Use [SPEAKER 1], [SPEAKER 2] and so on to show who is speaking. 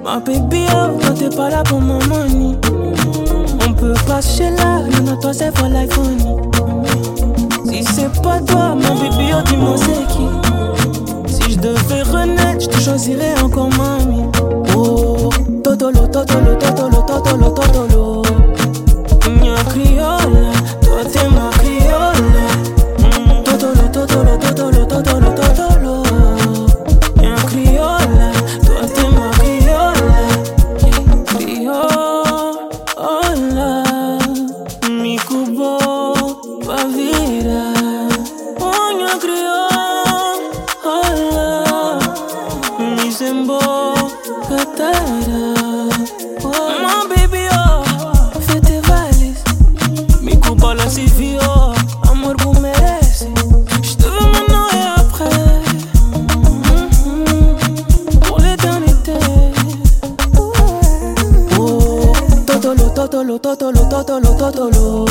[SPEAKER 1] Ma baby, oh, quand t'es pas là pour mon money. On peut pas se chez là, non, toi c'est for life only. Si c'est pas toi, mon baby, oh, dis-moi c'est qui. Si je devais renaître, je te choisirais encore mamie. Oh, totolo, totolo, totolo, totolo, totolo. Mia criolla, toi t'es ma criolla. Totolo, totolo, totolo, totolo, totolo. Mia criolla, toi t'es ma criolla. Criolla, mi cubo, pa' vida. Mia criolla, mi sembo, catara. My baby, oh, fais tes valises. Mi coupa la CV, oh, amor vous merece. J'te veux maintenant et après, pour l'éternité. Oh, totolo, totolo, totolo, totolo, totolo.